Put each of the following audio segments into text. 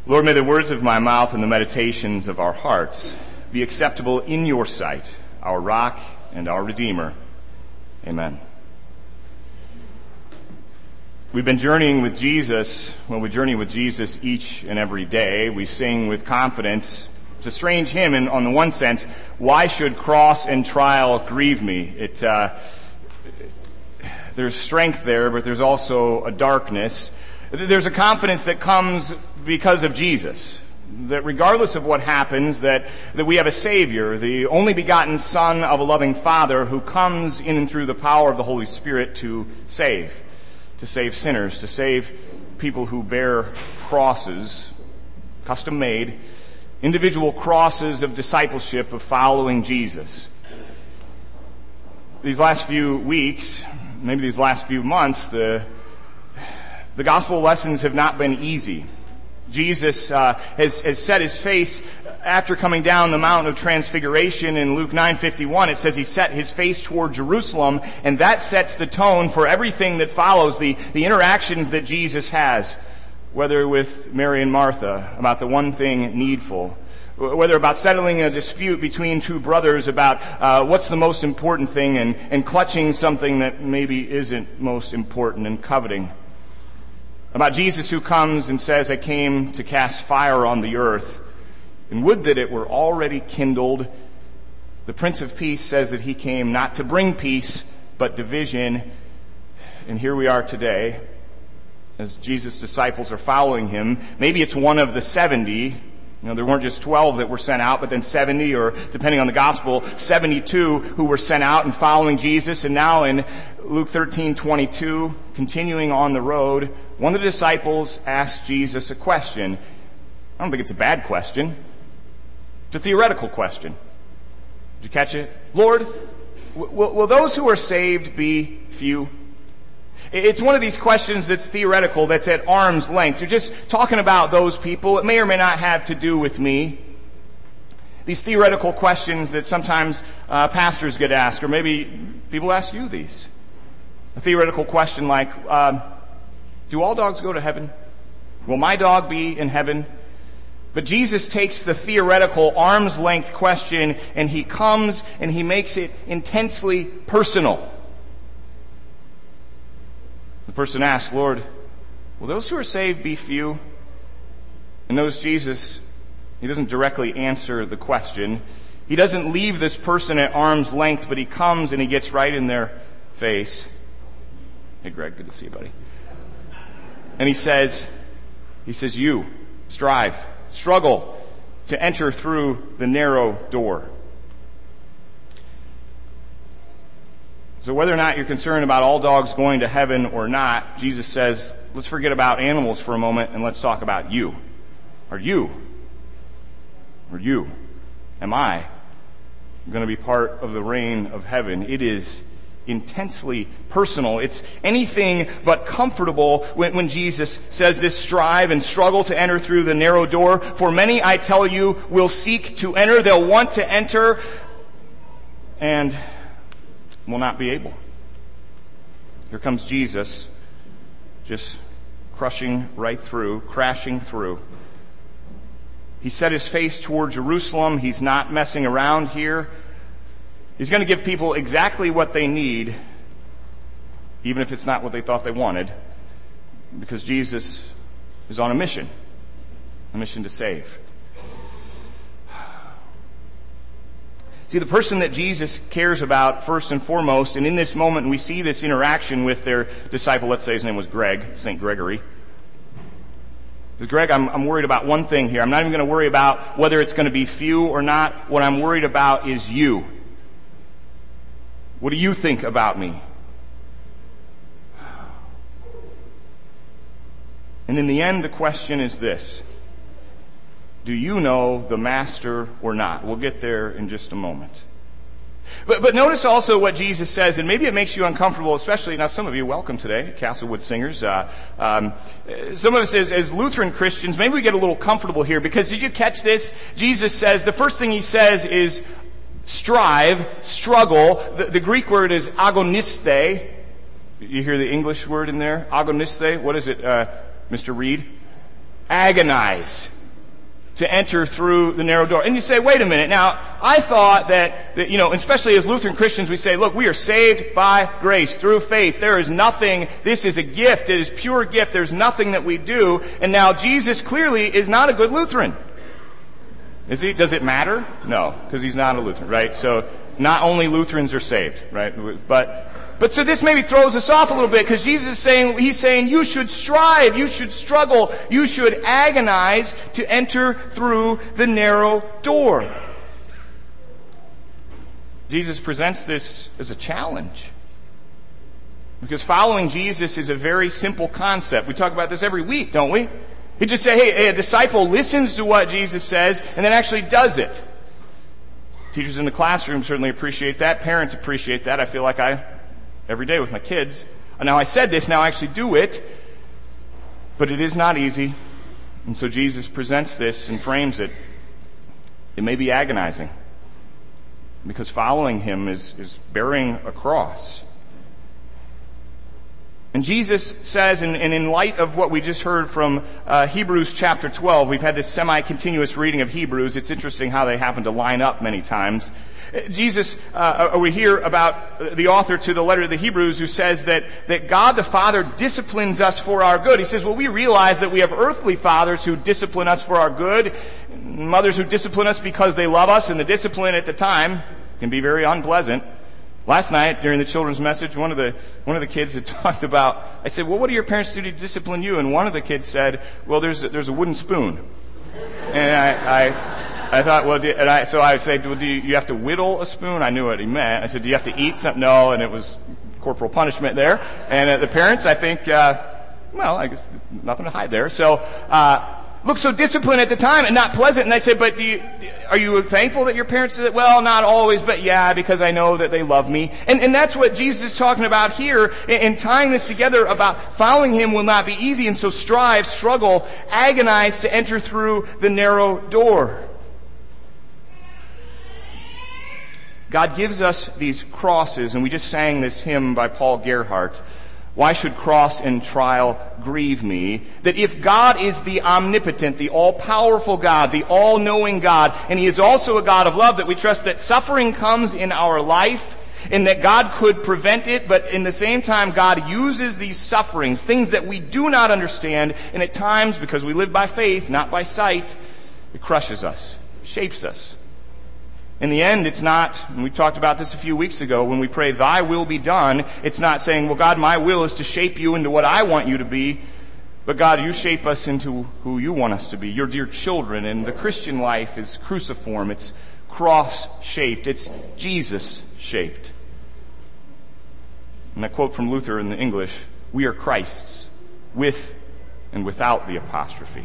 Lord, may the words of my mouth and the meditations of our hearts be acceptable in your sight, our rock and our Redeemer. Amen. We've been journeying with Jesus. Well, we journey with Jesus each and every day. We sing with confidence. It's a strange hymn, and on the one sense, why should cross and trial grieve me? There's strength there, but there's also a darkness. There's a confidence that comes because of Jesus, that regardless of what happens, that we have a Savior, the only begotten Son of a loving Father who comes in and through the power of the Holy Spirit to save sinners, to save people who bear crosses, custom-made, individual crosses of discipleship, of following Jesus. These last few weeks, maybe these last few months, the gospel lessons have not been easy. Jesus has set his face after coming down the mountain of transfiguration. In Luke 9:51, it says he set his face toward Jerusalem, and that sets the tone for everything that follows, the interactions that Jesus has, whether with Mary and Martha about the one thing needful, whether about settling a dispute between two brothers about what's the most important thing, and clutching something that maybe isn't most important and coveting. About Jesus who comes and says, I came to cast fire on the earth, and would that it were already kindled. The Prince of Peace says that he came not to bring peace, but division. And here we are today, as Jesus' disciples are following him. Maybe it's one of the 70. There weren't just 12 that were sent out, but then 70, or depending on the gospel, 72 who were sent out and following Jesus. And now in Luke 13:22, continuing on the road, one of the disciples asked Jesus a question. I don't think it's a bad question. It's a theoretical question. Did you catch it? Lord, will those who are saved be few? It's one of these questions that's theoretical, that's at arm's length. You're just talking about those people. It may or may not have to do with me. These theoretical questions that sometimes pastors get asked, or maybe people ask you these. A theoretical question like, do all dogs go to heaven? Will my dog be in heaven? But Jesus takes the theoretical arm's length question and he comes and he makes it intensely personal. The person asks, Lord, will those who are saved be few? And notice Jesus, he doesn't directly answer the question. He doesn't leave this person at arm's length, but he comes and he gets right in their face. Hey, Greg, good to see you, buddy. And he says, you strive, struggle to enter through the narrow door. So whether or not you're concerned about all dogs going to heaven or not, Jesus says, let's forget about animals for a moment and let's talk about you. Are you? Am I going to be part of the reign of heaven? It is intensely personal. It's anything but comfortable when Jesus says this, strive and struggle to enter through the narrow door. For many, I tell you, will seek to enter. They'll want to enter and will not be able. Here comes Jesus, just crashing through. He set his face toward Jerusalem. He's not messing around here. He's going to give people exactly what they need, even if it's not what they thought they wanted, because Jesus is on a mission to save. See, the person that Jesus cares about first and foremost, and in this moment we see this interaction with their disciple, let's say his name was Greg, St. Gregory. Because Greg, I'm worried about one thing here. I'm not even going to worry about whether it's going to be few or not. What I'm worried about is you. What do you think about me? And in the end, the question is this. Do you know the Master or not? We'll get there in just a moment. But notice also what Jesus says, and maybe it makes you uncomfortable, especially, now some of you, welcome today, Castlewood Singers. Some of us as Lutheran Christians, maybe we get a little comfortable here, because did you catch this? Jesus says, the first thing he says is strive, struggle. The Greek word is agoniste. You hear the English word in there? Agoniste. What is it, Mr. Reed? Agonize. to enter through the narrow door. And you say, wait a minute. Now, I thought that, especially as Lutheran Christians, we say, look, we are saved by grace through faith. There is nothing, this is a gift. It is pure gift. There's nothing that we do. And now Jesus clearly is not a good Lutheran. Is he? Does it matter? No, because he's not a Lutheran, right? So not only Lutherans are saved, right? But so this maybe throws us off a little bit, because Jesus is saying, he's saying you should strive, you should struggle, you should agonize to enter through the narrow door. Jesus presents this as a challenge, because following Jesus is a very simple concept. We talk about this every week, don't we? He just say, hey, a disciple listens to what Jesus says and then actually does it. Teachers in the classroom certainly appreciate that. Parents appreciate that. I feel like every day with my kids. Now I said this, now I actually do it. But it is not easy. And so Jesus presents this and frames it. It may be agonizing, because following him is bearing a cross. And Jesus says, and in light of what we just heard from Hebrews chapter 12, we've had this semi-continuous reading of Hebrews. It's interesting how they happen to line up many times. Jesus, we hear about the author to the letter to the Hebrews, who says that God the Father disciplines us for our good. He says, well, we realize that we have earthly fathers who discipline us for our good, mothers who discipline us because they love us, and the discipline at the time can be very unpleasant. Last night, during the children's message, one of the kids had talked about, I said, well, what do your parents do to discipline you? And one of the kids said, well, there's a wooden spoon. And I thought, well, so I said, well, do you have to whittle a spoon? I knew what he meant. I said, do you have to eat something? No, and it was corporal punishment there. And the parents, I think, I guess nothing to hide there. So, look, so discipline at the time and not pleasant. And I said, but are you thankful that your parents did it? Well, not always, but yeah, because I know that they love me. And that's what Jesus is talking about here, and tying this together about following him will not be easy. And so strive, struggle, agonize to enter through the narrow door. God gives us these crosses, and we just sang this hymn by Paul Gerhardt. Why should cross and trial grieve me? That if God is the omnipotent, the all-powerful God, the all-knowing God, and he is also a God of love, that we trust that suffering comes in our life, and that God could prevent it, but in the same time, God uses these sufferings, things that we do not understand, and at times, because we live by faith, not by sight, it crushes us, shapes us. In the end, it's not, and we talked about this a few weeks ago, when we pray, thy will be done, it's not saying, well, God, my will is to shape you into what I want you to be, but God, you shape us into who you want us to be, your dear children. And the Christian life is cruciform, it's cross-shaped, it's Jesus-shaped. And that quote from Luther in the English, we are Christ's, with and without the apostrophe.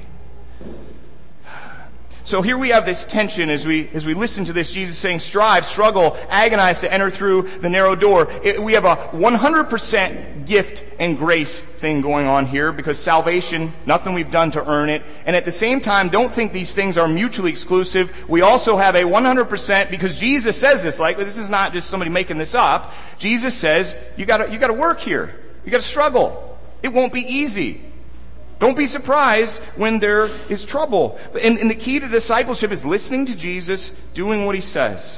So here we have this tension as we listen to this, Jesus saying, strive, struggle, agonize to enter through the narrow door. We have a 100% gift and grace thing going on here, because salvation, nothing we've done to earn it. And at the same time, don't think these things are mutually exclusive. We also have a 100%, because Jesus says this, like, this is not just somebody making this up. Jesus says, you gotta work here. You gotta struggle. It won't be easy. Don't be surprised when there is trouble. And the key to discipleship is listening to Jesus, doing what he says.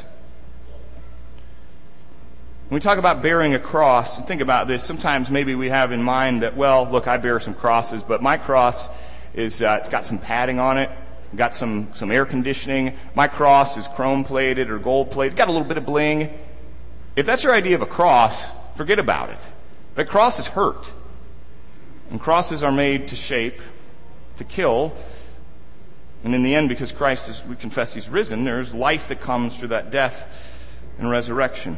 When we talk about bearing a cross, and think about this, sometimes maybe we have in mind that, well, look, I bear some crosses, but my cross is, it's got some padding on it, got some air conditioning. My cross is chrome-plated or gold-plated, got a little bit of bling. If that's your idea of a cross, forget about it. The cross is hurt. And crosses are made to shape, to kill. And in the end, because Christ is, we confess he's risen, there's life that comes through that death and resurrection.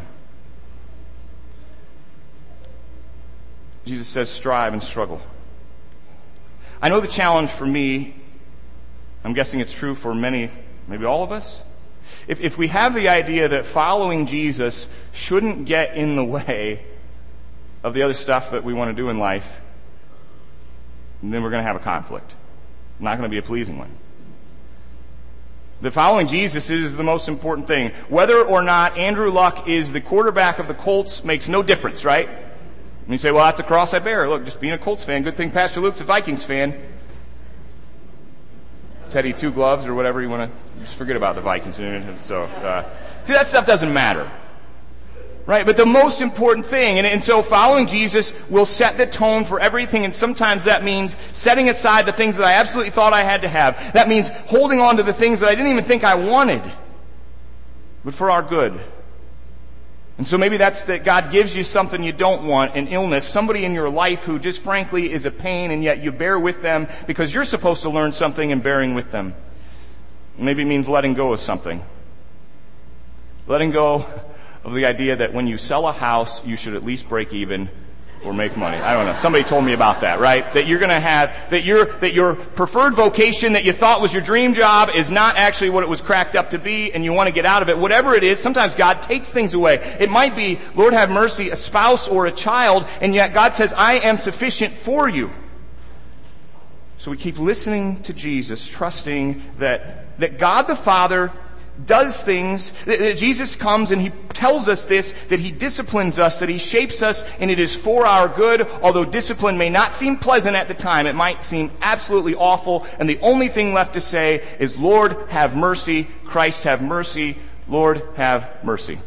Jesus says, strive and struggle. I know the challenge for me, I'm guessing it's true for many, maybe all of us. If we have the idea that following Jesus shouldn't get in the way of the other stuff that we want to do in life, then we're going to have a conflict. Not going to be a pleasing one. The following Jesus is the most important thing. Whether or not Andrew Luck is the quarterback of the Colts makes no difference, right? And you say, well, that's a cross I bear. Look, just being a Colts fan, good thing Pastor Luke's a Vikings fan. Teddy Two Gloves or whatever you want to, just forget about the Vikings. So, see, that stuff doesn't matter. Right? But the most important thing, and so following Jesus will set the tone for everything, and sometimes that means setting aside the things that I absolutely thought I had to have. That means holding on to the things that I didn't even think I wanted, but for our good. And so maybe that's that God gives you something you don't want, an illness, somebody in your life who just frankly is a pain, and yet you bear with them because you're supposed to learn something in bearing with them. Maybe it means letting go of something. Letting go of the idea that when you sell a house, you should at least break even or make money. I don't know. Somebody told me about that, right? That you're going to have, that your preferred vocation that you thought was your dream job is not actually what it was cracked up to be, and you want to get out of it. Whatever it is, sometimes God takes things away. It might be, Lord have mercy, a spouse or a child, and yet God says, I am sufficient for you. So we keep listening to Jesus, trusting that God the Father does things, that Jesus comes and He tells us this, that He disciplines us, that He shapes us, and it is for our good. Although discipline may not seem pleasant at the time, it might seem absolutely awful, and the only thing left to say is, Lord, have mercy, Christ, have mercy, Lord, have mercy.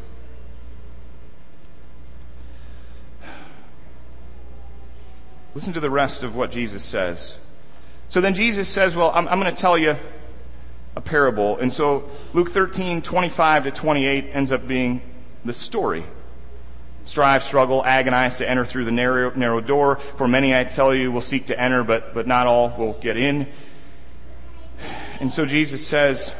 Listen to the rest of what Jesus says. So then Jesus says, well, I'm going to tell you a parable. And so Luke 13:25 to 28 ends up being the story. Strive, struggle, agonize to enter through the narrow door. For many, I tell you, will seek to enter, but not all will get in. And so Jesus says,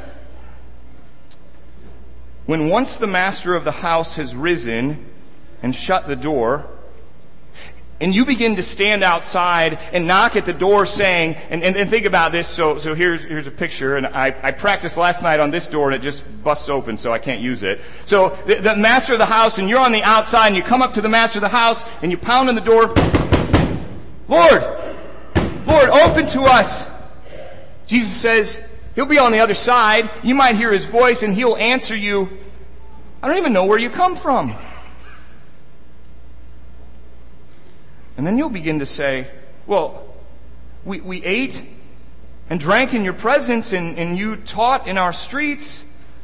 when once the master of the house has risen and shut the door, and you begin to stand outside and knock at the door saying, and think about this, so here's a picture, and I practiced last night on this door and it just busts open so I can't use it. So the master of the house, and you're on the outside, and you come up to the master of the house and you pound on the door, Lord, open to us. Jesus says, He'll be on the other side, you might hear His voice and He'll answer you, I don't even know where you come from. And then you'll begin to say, well, we ate and drank in your presence and you taught in our streets.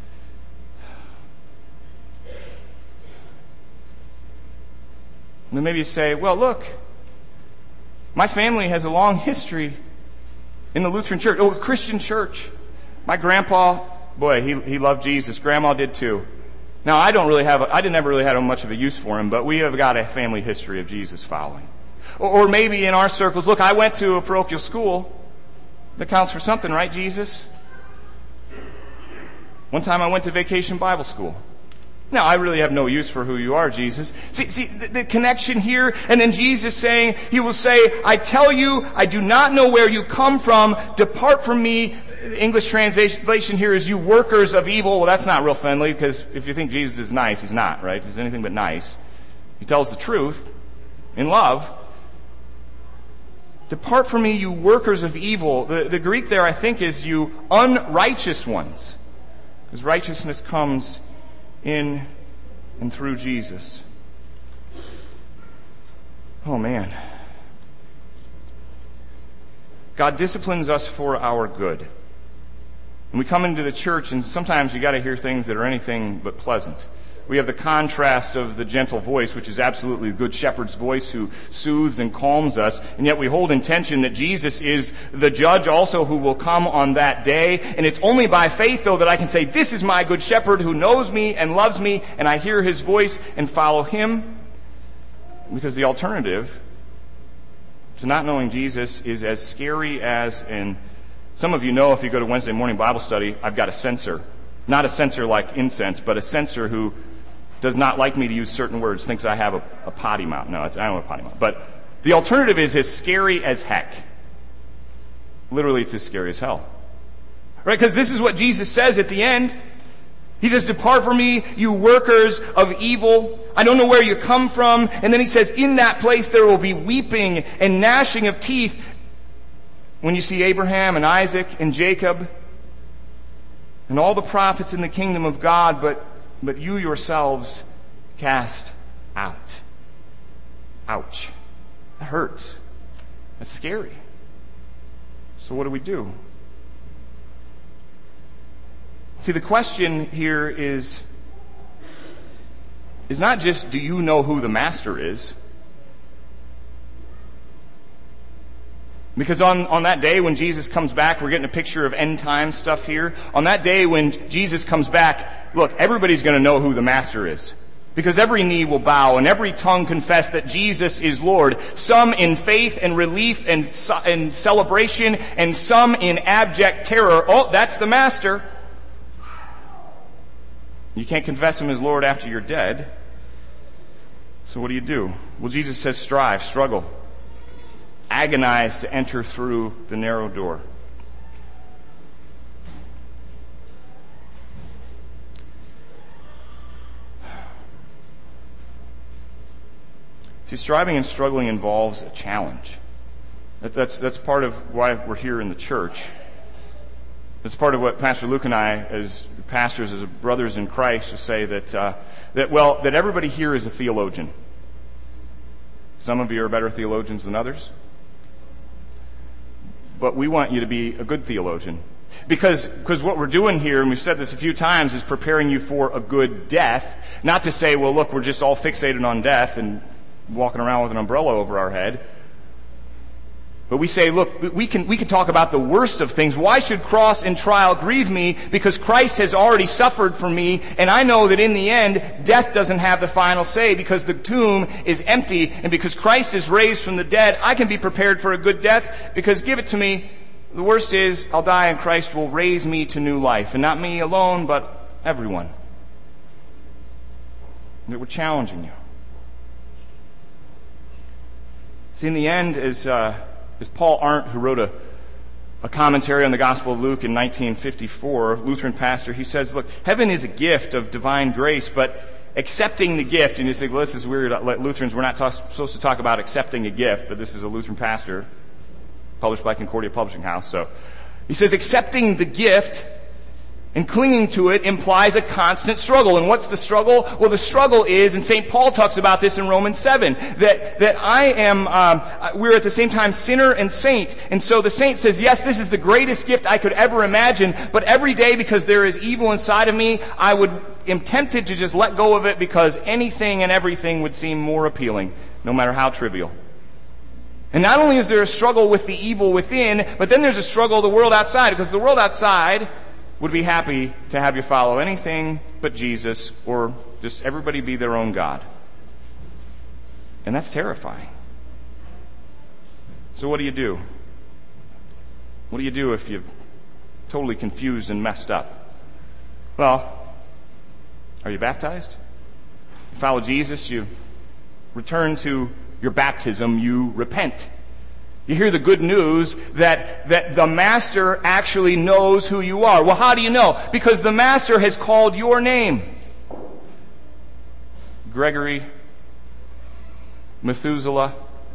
And then maybe you say, well, look, my family has a long history in the Lutheran church, a Christian church. My grandpa, boy, he loved Jesus. Grandma did too. Now, I never really had much of a use for him, but we have got a family history of Jesus following. Or maybe in our circles, look, I went to a parochial school. That counts for something, right, Jesus? One time I went to Vacation Bible School. Now, I really have no use for who you are, Jesus. See the connection here, and then Jesus saying, He will say, I tell you, I do not know where you come from. Depart from me. The English translation here is, you workers of evil. Well, that's not real friendly, because if you think Jesus is nice, He's not, right? He's anything but nice. He tells the truth in love. Depart from me, you workers of evil. The Greek there, I think, is you unrighteous ones. Because righteousness comes in and through Jesus. Oh, man. God disciplines us for our good. And we come into the church, and sometimes you got to hear things that are anything but pleasant. We have the contrast of the gentle voice, which is absolutely the good shepherd's voice who soothes and calms us. And yet we hold in tension that Jesus is the judge also who will come on that day. And it's only by faith, though, that I can say, this is my good shepherd who knows me and loves me, and I hear His voice and follow Him. Because the alternative to not knowing Jesus is as scary as, and some of you know if you go to Wednesday morning Bible study, I've got a censor. Not a censor like incense, but a censor who does not like me to use certain words, thinks I have a potty mouth. No, I don't have a potty mouth. But the alternative is as scary as heck. Literally, it's as scary as hell. Right? Because this is what Jesus says at the end. He says, depart from me, you workers of evil. I don't know where you come from. And then He says, in that place there will be weeping and gnashing of teeth when you see Abraham and Isaac and Jacob and all the prophets in the kingdom of God, but you yourselves cast out. Ouch. That hurts. That's scary. So what do we do? See, the question here is not just, do you know who the master is? Because on that day when Jesus comes back, we're getting a picture of end time stuff here. On that day when Jesus comes back, look, everybody's going to know who the master is. Because every knee will bow and every tongue confess that Jesus is Lord. Some in faith and relief and celebration, and some in abject terror. Oh, that's the master. You can't confess him as Lord after you're dead. So what do? Well, Jesus says strive, struggle, agonize to enter through the narrow door. See, striving and struggling involves a challenge. That's part of why we're here in the church. That's part of what Pastor Luke and I, as pastors, as brothers in Christ, say that everybody here is a theologian. Some of you are better theologians than others. But we want you to be a good theologian. Because what we're doing here, and we've said this a few times, is preparing you for a good death. Not to say, well, look, we're just all fixated on death and walking around with an umbrella over our head. But we say, look, we can talk about the worst of things. Why should cross and trial grieve me? Because Christ has already suffered for me, and I know that in the end, death doesn't have the final say, because the tomb is empty, and because Christ is raised from the dead, I can be prepared for a good death, because give it to me. The worst is, I'll die and Christ will raise me to new life, and not me alone, but everyone. That we're challenging you. See, in the end, as Paul Arndt, who wrote a commentary on the Gospel of Luke in 1954, Lutheran pastor, he says, look, heaven is a gift of divine grace, but accepting the gift, and you say, well, this is weird, Lutherans, we're not supposed to talk about accepting a gift, but this is a Lutheran pastor, published by Concordia Publishing House, so he says, accepting the gift and clinging to it implies a constant struggle. And what's the struggle? Well, the struggle is, and St. Paul talks about this in Romans 7, that I am, we're at the same time sinner and saint. And so the saint says, yes, this is the greatest gift I could ever imagine, but every day, because there is evil inside of me, am tempted to just let go of it, because anything and everything would seem more appealing, no matter how trivial. And not only is there a struggle with the evil within, but then there's a struggle with the world outside, because the world outside would be happy to have you follow anything but Jesus, or just everybody be their own God. And that's terrifying. So what do you do? What do you do if you're totally confused and messed up? Well, are you baptized? You follow Jesus, you return to your baptism, you repent. You hear the good news that the Master actually knows who you are. Well, how do you know? Because the Master has called your name. Gregory, Methuselah,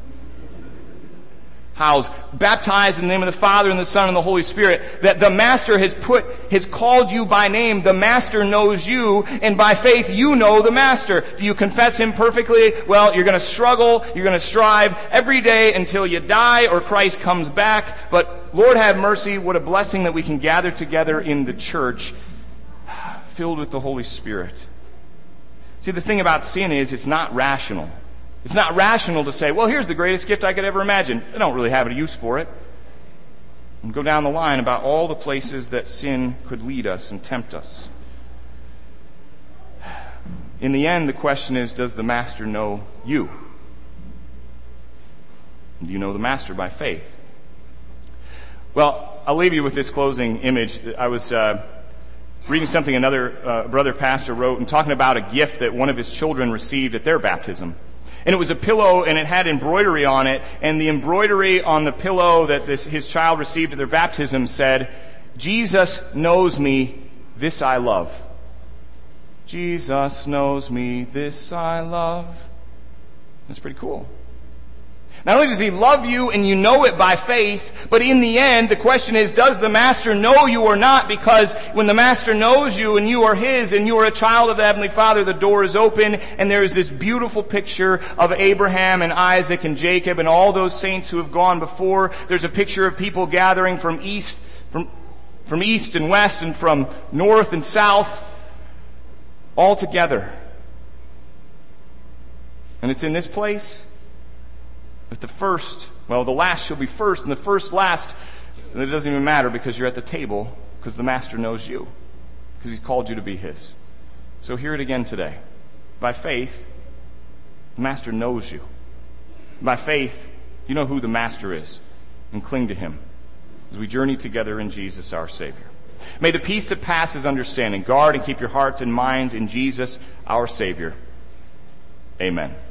Howes, baptized in the name of the Father and the Son and the Holy Spirit, that the Master has called you by name. The Master knows you, and by faith you know the Master. Do you confess Him perfectly? Well, you're going to struggle, you're going to strive every day until you die or Christ comes back. But Lord have mercy, what a blessing that we can gather together in the church filled with the Holy Spirit. See, the thing about sin is it's not rational. It's not rational to say, well, here's the greatest gift I could ever imagine. I don't really have a use for it. And go down the line about all the places that sin could lead us and tempt us. In the end, the question is, does the Master know you? Do you know the Master by faith? Well, I'll leave you with this closing image. I was reading something another brother pastor wrote and talking about a gift that one of his children received at their baptism. And it was a pillow, and it had embroidery on it, and the embroidery on the pillow that his child received at their baptism said, Jesus knows me, this I love. Jesus knows me, this I love. That's pretty cool. Not only does He love you and you know it by faith, but in the end, the question is, does the Master know you or not? Because when the Master knows you and you are His and you are a child of the Heavenly Father, the door is open and there is this beautiful picture of Abraham and Isaac and Jacob and all those saints who have gone before. There's a picture of people gathering from from east and west and from north and south, all together. And it's in this place that the last shall be first and the first last. And it doesn't even matter because you're at the table, because the Master knows you, because He's called you to be His. So hear it again today. By faith, the Master knows you. By faith, you know who the Master is, and cling to Him as we journey together in Jesus our Savior. May the peace that passes understanding guard and keep your hearts and minds in Jesus our Savior. Amen.